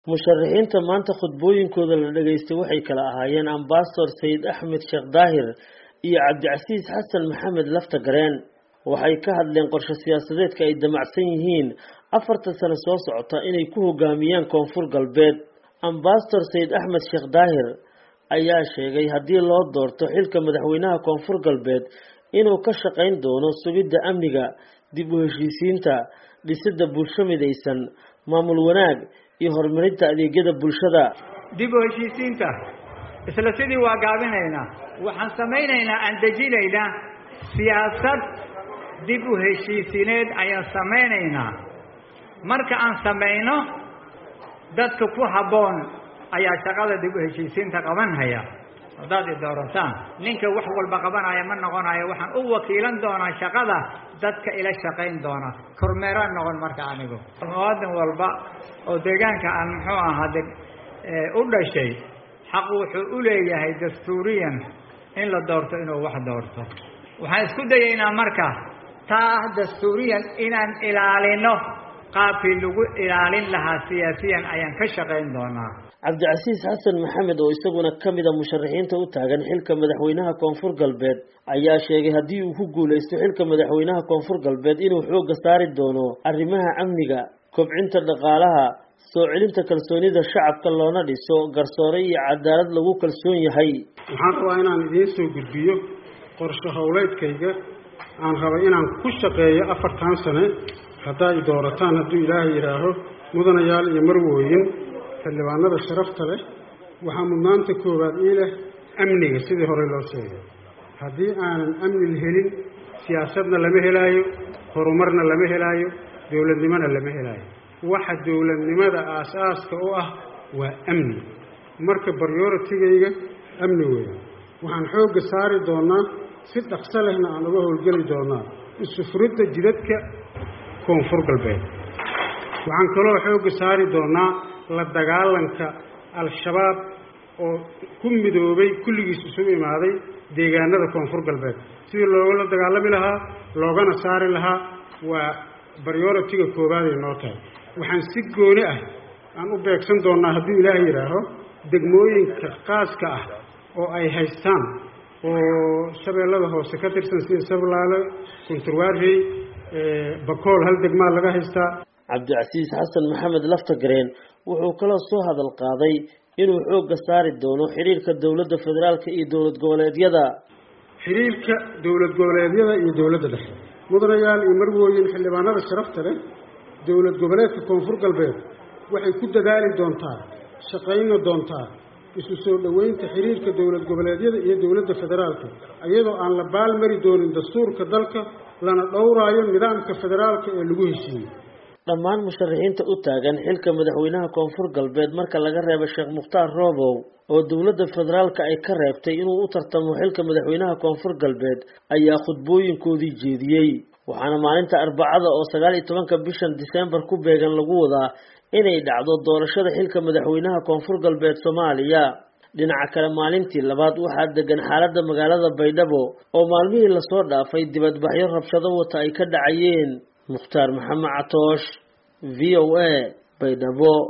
musharaxiinta maanta khudbooyinkooda la dhageystay waxay kala ahaayeen Ambassador Said Ahmed Sheikh Daahir iyo Cabdicasiis Xasan Maxamed Laftagareen waxay ka hadleen qorshe siyaasadeedka ay damacsan yihiin 4 sano soo socota inay ku hogaamiyaan Koonfur Galbeed. Ambassador Said Ahmed Sheikh Daahir ayaa sheegay haddii loo doorto xilka madaxweynaha Koonfur Galbeed inuu ka shaqeyn doono sugidda amniga, dib u heshiisiinta, dhisidda bulsho midaysan, maamul wanaag iyo horumarinta adeegyada bulshada. dib u heshiisiinta isla sidii waa gaabinaynaa, waxaan samaynaynaa aan dejinaynaa siyaasad dib u heshiisineed ayaan samaynaynaa. marka aan samayno dadka ku habboon ayaa shaqada dib u heshiisiinta qabanaya. haddaad i doorataan ninka wax walba qabanaya ma noqonayo, waxaan u wakiilan doonaa shaqada dadka ila shaqayn doona, kormeeraan noqon marka anigu. muwaadin walba oo deegaanka aan muxuu ahaa u dhashay xaq wuxuu u leeyahay dastuuriyan in la doorto inuu wax doorto. waxaan isku dayaynaa marka taa dastuuriyan inaan ilaalino, qaabkii lagu ilaalin lahaa siyaasiyan ayaan ka shaqayn doonaa. Cabdicasiis Xasan Maxamed oo isaguna kamid ah musharaxiinta u taagan xilka madaxweynaha Koonfur Galbeed ayaa sheegay haddii uu ku guuleysto xilka madaxweynaha Koonfur Galbeed inuu xoogga saari doono arrimaha amniga, kobcinta dhaqaalaha, soo celinta kalsoonida shacabka loona dhiso garsoore iyo cadaalad lagu kalsoon yahay. waxaan rabaa inaan idiin soo gudbiyo qorshe howleedkayga aan rabay inaan ku shaqeeyo 4 sano haddaa i doorataan hadduu ilaahay yidhaaho. mudanayaal iyo marwooyin xildhibaanada sharafta leh, waxaa mudnaanta koowaad ii leh amniga. sidii hore loo sheegay, haddii aanan amni helin siyaasadna lama helaayo, horumarna lama helaayo, dowladnimona lama helaayo. waxa dowladnimada aasaaska u ah waa amni. marka prioritigayga amni weeye. waxaan xoogga saari doonaa si dhaqso lehna aan uga howlgeli doonaa isu furidda jidadka Koonfur Galbeed. waxaan kaloo xoogga saari doonaa la dagaalanka al-shabaab oo ku midoobay kulligiis isugu imaaday deegaanada Koonfur Galbeed. sidii loola dagaalami lahaa loogana saari lahaa waa prioritiga koowaad ee noo tahay. waxaan si gooni ah aan u beegsan doonaa haddii ilaahay yidhaaho degmooyinka qaaska ah oo ay haystaan oo shabeellada hoose ka tirsan sida Sablaale, Kunturwaarey, Bakool hal degmaa laga haystaa. Cabdicasiis Xasan Maxamed Laftagareen wuxuu kaloo soo hadal qaaday inuu xoogga saari doono xiriirka dowladda federaalka iyo dowlad goboleedyada. xiriirka dowlad goboleedyada iyo dowladda dhexe. mudanayaal iyo marwooyin xildhibaanada sharafta leh, dowlad goboleedka Koonfur Galbeed waxay ku dadaali doontaa, shaqayna doontaa isu soo dhaweynta xiriirka dowlad goboleedyada iyo dowladda federaalka, iyadoo aan la baalmari doonin dastuurka dalka lana dhowraayo nidaamka federaalka ee lagu heshiiyey. dhammaan musharaxiinta u taagan xilka madaxweynaha Koonfur Galbeed marka laga reebo Sheekh Mukhtaar Roobow oo dowladda federaalka ay ka reebtay inuu u tartamo xilka madaxweynaha Koonfur Galbeed ayaa khudbooyinkoodii jeediyey. waxaana maalinta Arbacada oo 19 bishan December ku beegan lagu wadaa inay dhacdo doorashada xilka madaxweynaha Koonfur Galbeed Soomaaliya. dhinaca kale maalintii labaad waxaa degan xaaladda magaalada Baydhabo oo maalmihii la soo dhaafay dibadbaxyo rabshado wata ay ka dhacayeen. Mukhtaar Maxamed Catoosh, VOA, Baydhabo.